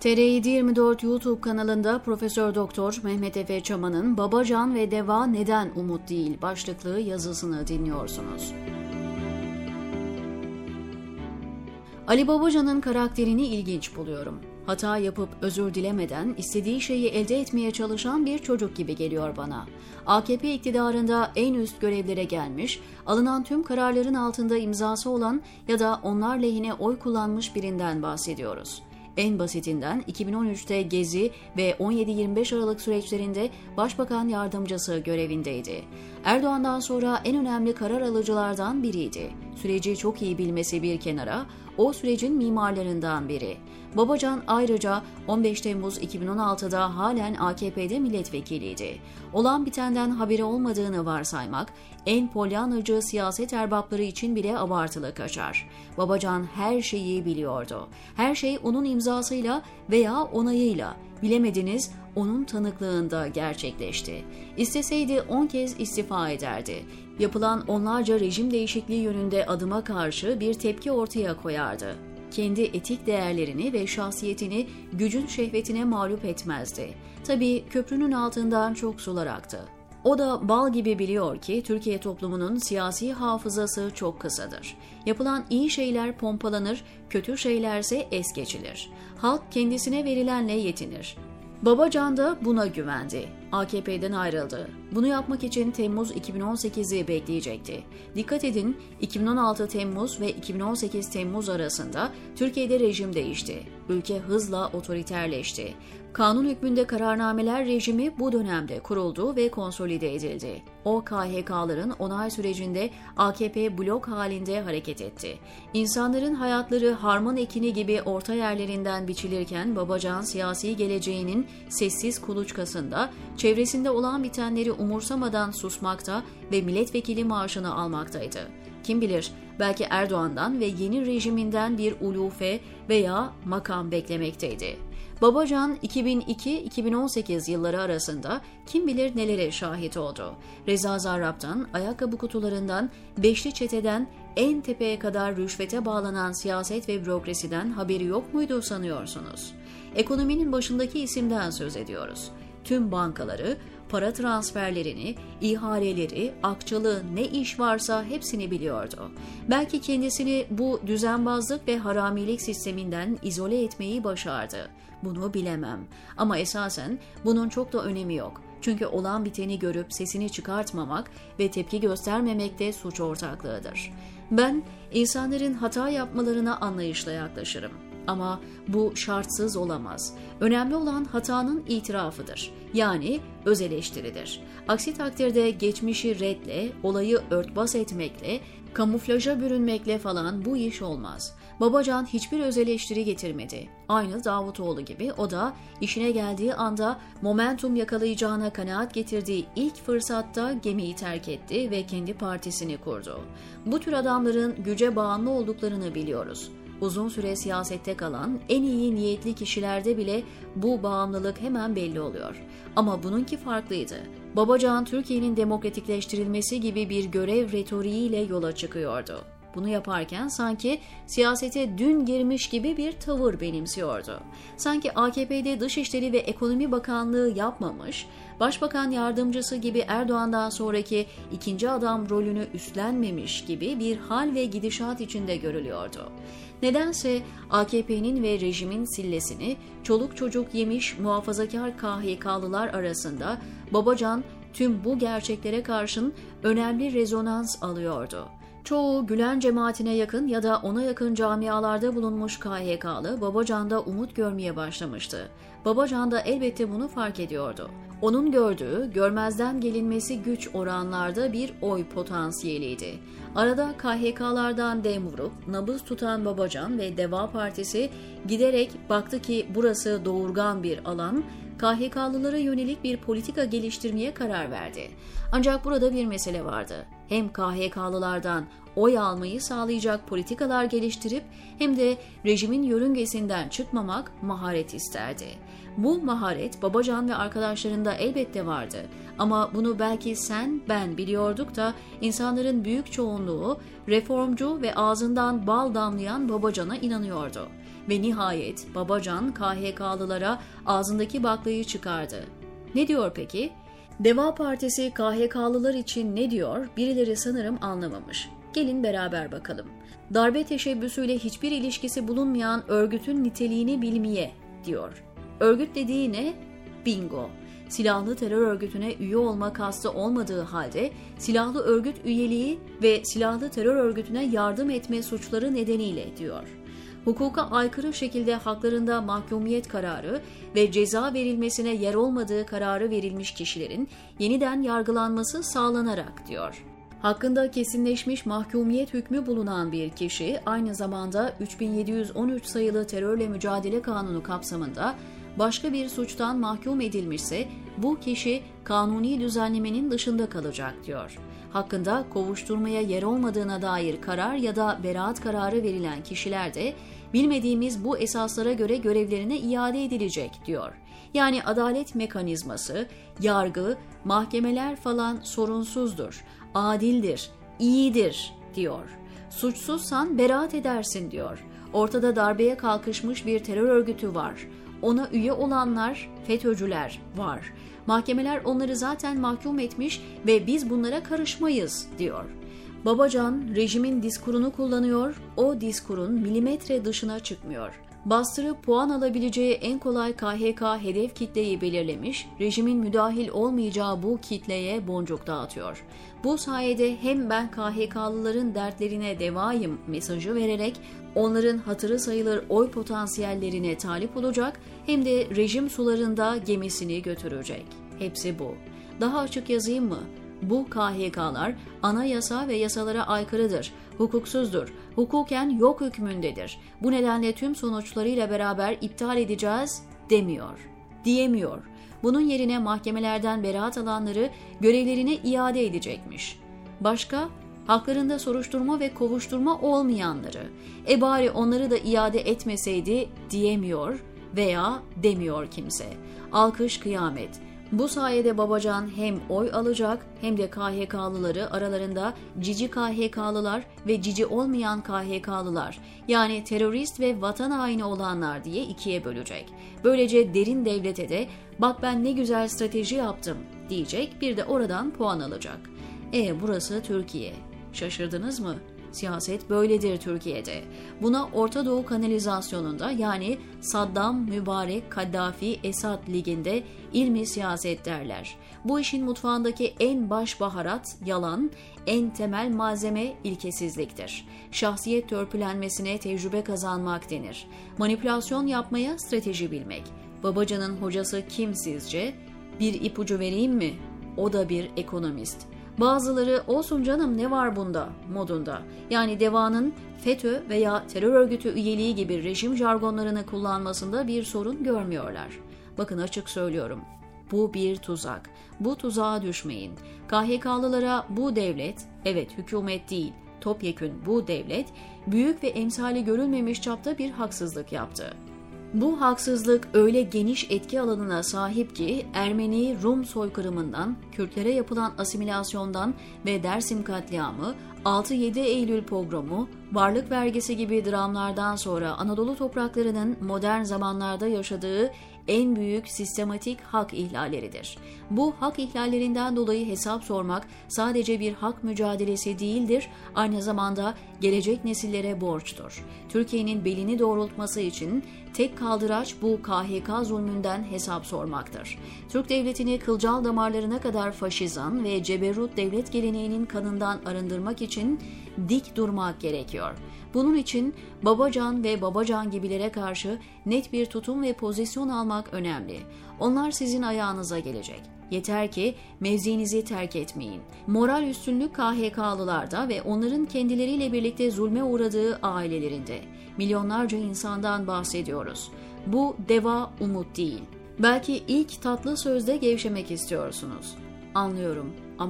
TR724 YouTube kanalında Profesör Doktor Mehmet Efe Çaman'ın Babacan ve Deva Neden Umut Değil başlıklı yazısını dinliyorsunuz. Ali Babacan'ın karakterini ilginç buluyorum. Hata yapıp özür dilemeden istediği şeyi elde etmeye çalışan bir çocuk gibi geliyor bana. AKP iktidarında en üst görevlere gelmiş, alınan tüm kararların altında imzası olan ya da onlar lehine oy kullanmış birinden bahsediyoruz. En basitinden 2013'te Gezi ve 17-25 Aralık süreçlerinde Başbakan Yardımcısı görevindeydi. Erdoğan'dan sonra en önemli karar alıcılardan biriydi. Süreci çok iyi bilmesi bir kenara, o sürecin mimarlarından biri. Babacan ayrıca 15 Temmuz 2016'da halen AKP'de milletvekiliydi. Olan bitenden haberi olmadığını varsaymak, en polyanacı siyaset erbapları için bile abartılı kaçar. Babacan her şeyi biliyordu. Her şey onun imzasıyla veya onayıyla, bilemediniz onun tanıklığında gerçekleşti. İsteseydi 10 kez istifa ederdi. Yapılan onlarca rejim değişikliği yönünde adıma karşı bir tepki ortaya koyardı. Kendi etik değerlerini ve şahsiyetini gücün şehvetine mağlup etmezdi. Tabii köprünün altından çok sular aktı. O da bal gibi biliyor ki Türkiye toplumunun siyasi hafızası çok kısadır. Yapılan iyi şeyler pompalanır, kötü şeylerse es geçilir. Halk kendisine verilenle yetinir. Babacan da buna güvendi. AKP'den ayrıldı. Bunu yapmak için Temmuz 2018'i bekleyecekti. Dikkat edin, 2016 Temmuz ve 2018 Temmuz arasında Türkiye'de rejim değişti. Ülke hızla otoriterleşti. Kanun hükmünde kararnameler rejimi bu dönemde kuruldu ve konsolide edildi. O KHK'ların onay sürecinde AKP blok halinde hareket etti. İnsanların hayatları harman ekini gibi orta yerlerinden biçilirken Babacan siyasi geleceğinin sessiz kuluçkasında çevresinde olan bitenleri umursamadan susmakta ve milletvekili maaşını almaktaydı. Kim bilir, belki Erdoğan'dan ve yeni rejiminden bir ulufe veya makam beklemekteydi. Babacan 2002-2018 yılları arasında kim bilir nelere şahit oldu. Reza Zarrab'dan, ayakkabı kutularından, beşli çeteden en tepeye kadar rüşvete bağlanan siyaset ve bürokrasiden haberi yok muydu sanıyorsunuz? Ekonominin başındaki isimden söz ediyoruz. Tüm bankaları, para transferlerini, ihaleleri, akçalı ne iş varsa hepsini biliyordu. Belki kendisini bu düzenbazlık ve haramilik sisteminden izole etmeyi başardı. Bunu bilemem. Ama esasen bunun çok da önemi yok. Çünkü olan biteni görüp sesini çıkartmamak ve tepki göstermemek de suç ortaklığıdır. Ben insanların hata yapmalarına anlayışla yaklaşırım. Ama bu şartsız olamaz. Önemli olan hatanın itirafıdır. Yani öz eleştiridir. Aksi takdirde geçmişi redle, olayı örtbas etmekle, kamuflaja bürünmekle falan bu iş olmaz. Babacan hiçbir öz eleştiri getirmedi. Aynı Davutoğlu gibi o da işine geldiği anda momentum yakalayacağına kanaat getirdiği ilk fırsatta gemiyi terk etti ve kendi partisini kurdu. Bu tür adamların güce bağımlı olduklarını biliyoruz. Uzun süre siyasette kalan en iyi niyetli kişilerde bile bu bağımlılık hemen belli oluyor. Ama bununki farklıydı. Babacan Türkiye'nin demokratikleştirilmesi gibi bir görev retoriğiyle yola çıkıyordu. Bunu yaparken sanki siyasete dün girmiş gibi bir tavır benimsiyordu. Sanki AKP'de Dışişleri ve Ekonomi Bakanlığı yapmamış, Başbakan Yardımcısı gibi Erdoğan'dan sonraki ikinci adam rolünü üstlenmemiş gibi bir hal ve gidişat içinde görülüyordu. Nedense AKP'nin ve rejimin sillesini çoluk çocuk yemiş muhafazakar KHK'lılar arasında Babacan tüm bu gerçeklere karşın önemli rezonans alıyordu. Çoğu Gülen cemaatine yakın ya da ona yakın camialarda bulunmuş KHK'lı Babacan'da umut görmeye başlamıştı. Babacan da elbette bunu fark ediyordu. Onun gördüğü, görmezden gelinmesi güç oranlarda bir oy potansiyeliydi. Arada KHK'lardan dem vurup nabız tutan Babacan ve Deva Partisi giderek baktı ki burası doğurgan bir alan, KHK'lılara yönelik bir politika geliştirmeye karar verdi. Ancak burada bir mesele vardı. hem KHK'lılardan oy almayı sağlayacak politikalar geliştirip hem de rejimin yörüngesinden çıkmamak maharet isterdi. Bu maharet Babacan ve arkadaşlarında elbette vardı ama bunu belki sen, ben biliyorduk da insanların büyük çoğunluğu reformcu ve ağzından bal damlayan Babacan'a inanıyordu. Ve nihayet Babacan KHK'lılara ağzındaki baklayı çıkardı. Ne diyor peki? Deva Partisi KHK'lılar için ne diyor? Birileri sanırım anlamamış. Gelin beraber bakalım. Darbe teşebbüsüyle hiçbir ilişkisi bulunmayan örgütün niteliğini bilmeye diyor. Örgüt dediği ne? Bingo. Silahlı terör örgütüne üye olma kastı olmadığı halde silahlı örgüt üyeliği ve silahlı terör örgütüne yardım etme suçları nedeniyle diyor. Hukuka aykırı şekilde haklarında mahkumiyet kararı ve ceza verilmesine yer olmadığı kararı verilmiş kişilerin yeniden yargılanması sağlanarak diyor. Hakkında kesinleşmiş mahkumiyet hükmü bulunan bir kişi aynı zamanda 3713 sayılı Terörle Mücadele Kanunu kapsamında başka bir suçtan mahkum edilmişse bu kişi kanuni düzenlemenin dışında kalacak diyor. Hakkında kovuşturmaya yer olmadığına dair karar ya da beraat kararı verilen kişiler de bilmediğimiz bu esaslara göre görevlerine iade edilecek diyor. Yani adalet mekanizması, yargı, mahkemeler falan sorunsuzdur, adildir, iyidir diyor. Suçsuzsan beraat edersin diyor. Ortada darbeye kalkışmış bir terör örgütü var. Ona üye olanlar, FETÖ'cüler var. Mahkemeler onları zaten mahkum etmiş ve biz bunlara karışmayız diyor. Babacan rejimin diskurunu kullanıyor, o diskurun milimetre dışına çıkmıyor. Bastırıp puan alabileceği en kolay KHK hedef kitleyi belirlemiş, rejimin müdahil olmayacağı bu kitleye boncuk dağıtıyor. Bu sayede hem ben KHK'lıların dertlerine devayım mesajı vererek onların hatırı sayılır oy potansiyellerine talip olacak hem de rejim sularında gemisini götürecek. Hepsi bu. Daha açık yazayım mı? Bu KHK'lar anayasa ve yasalara aykırıdır, hukuksuzdur, hukuken yok hükmündedir. Bu nedenle tüm sonuçlarıyla beraber iptal edeceğiz diyemiyor. Bunun yerine mahkemelerden beraat alanları görevlerine iade edecekmiş. Başka? Haklarında soruşturma ve kovuşturma olmayanları. Bari onları da iade etmeseydi diyemiyor veya demiyor kimse. Alkış kıyamet. Bu sayede Babacan hem oy alacak hem de KHK'lıları aralarında cici KHK'lılar ve cici olmayan KHK'lılar yani terörist ve vatan haini olanlar diye ikiye bölecek. Böylece derin devlete de bak ben ne güzel strateji yaptım diyecek, bir de oradan puan alacak. Burası Türkiye. Şaşırdınız mı? Siyaset böyledir Türkiye'de. Buna Orta Doğu kanalizasyonunda yani Saddam, Mübarek, Kaddafi, Esad liginde ilmi siyaset derler. Bu işin mutfağındaki en baş baharat yalan, en temel malzeme ilkesizliktir. Şahsiyet törpülenmesine tecrübe kazanmak denir. Manipülasyon yapmaya strateji bilmek. Babacan'ın hocası kim sizce? Bir ipucu vereyim mi? O da bir ekonomist. Bazıları olsun canım ne var bunda modunda. Yani devanın FETÖ veya terör örgütü üyeliği gibi rejim jargonlarını kullanmasında bir sorun görmüyorlar. Bakın açık söylüyorum. Bu bir tuzak. Bu tuzağa düşmeyin. KHK'lılara bu devlet, evet hükümet değil, topyekün bu devlet, büyük ve emsali görülmemiş çapta bir haksızlık yaptı. Bu haksızlık öyle geniş etki alanına sahip ki Ermeni-Rum soykırımından, Kürtlere yapılan asimilasyondan ve Dersim katliamı, 6-7 Eylül pogromu, varlık vergisi gibi dramlardan sonra Anadolu topraklarının modern zamanlarda yaşadığı en büyük sistematik hak ihlalleridir. Bu hak ihlallerinden dolayı hesap sormak sadece bir hak mücadelesi değildir, aynı zamanda gelecek nesillere borçtur. Türkiye'nin belini doğrultması için tek kaldıraç bu KHK zulmünden hesap sormaktır. Türk devletini kılcal damarlarına kadar faşizan ve ceberrut devlet geleneğinin kanından arındırmak için dik durmak gerekiyor. Bunun için Babacan ve Babacan gibilere karşı net bir tutum ve pozisyon almak önemli. Onlar sizin ayağınıza gelecek. Yeter ki mevziinizi terk etmeyin. Moral üstünlük KHK'lılarda ve onların kendileriyle birlikte zulme uğradığı ailelerinde. Milyonlarca insandan bahsediyoruz. Bu deva umut değil. Belki ilk tatlı sözde gevşemek istiyorsunuz. Anlıyorum ama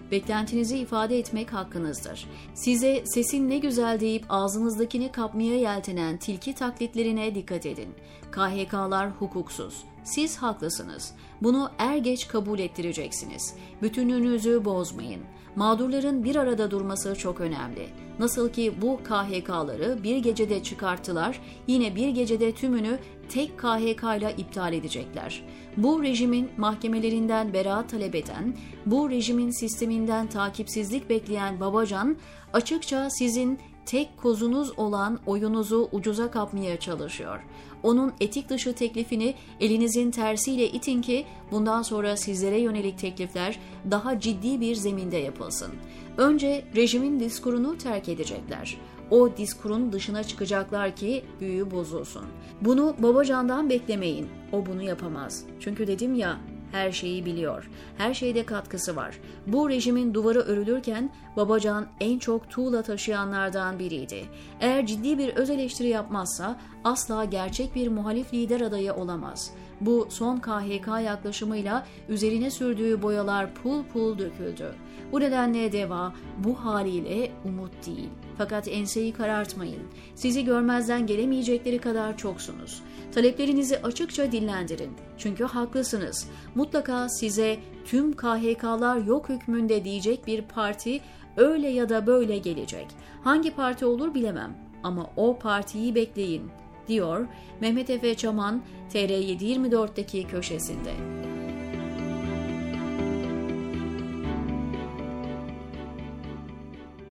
Beklentinizi ifade etmek hakkınızdır. Size sesin ne güzel deyip ağzınızdakini kapmaya yeltenen tilki taklitlerine dikkat edin. KHK'lar hukuksuz. Siz haklısınız. Bunu er geç kabul ettireceksiniz. Bütünlüğünüzü bozmayın. Mağdurların bir arada durması çok önemli. Nasıl ki bu KHK'ları bir gecede çıkarttılar, yine bir gecede tümünü tek KHK ile iptal edecekler. Bu rejimin mahkemelerinden beraat talep eden, bu rejimin sisteminden takipsizlik bekleyen Babacan, açıkça sizin tek kozunuz olan oyunuzu ucuza kapmaya çalışıyor. Onun etik dışı teklifini elinizin tersiyle itin ki bundan sonra sizlere yönelik teklifler daha ciddi bir zeminde yapılsın. Önce rejimin diskurunu terk edecekler. O diskurun dışına çıkacaklar ki büyü bozulsun. Bunu Babacan'dan beklemeyin. O bunu yapamaz. Çünkü dedim ya, her şeyi biliyor. Her şeyde katkısı var. Bu rejimin duvarı örülürken Babacan en çok tuğla taşıyanlardan biriydi. Eğer ciddi bir öz eleştiri yapmazsa asla gerçek bir muhalif lider adayı olamaz. Bu son KHK yaklaşımıyla üzerine sürdüğü boyalar pul pul döküldü. Bu nedenle DEVA bu haliyle umut değil. Fakat enseyi karartmayın. Sizi görmezden gelemeyecekleri kadar çoksunuz. Taleplerinizi açıkça dillendirin. Çünkü haklısınız. Mutlaka size tüm KHK'lar yok hükmünde diyecek bir parti öyle ya da böyle gelecek. Hangi parti olur bilemem ama o partiyi bekleyin, diyor Mehmet Efe Çaman TR724'deki köşesinde.